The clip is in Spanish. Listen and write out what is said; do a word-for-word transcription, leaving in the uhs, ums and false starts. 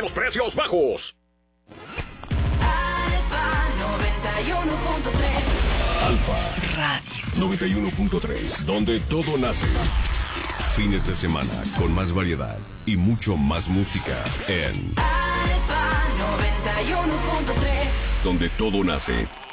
los precios bajos. Alfa noventa y uno punto tres. Alfa Radio noventa y uno punto tres, donde todo nace. Fines de semana con más variedad y mucho más música en Alfa noventa y uno punto tres. Donde todo nace.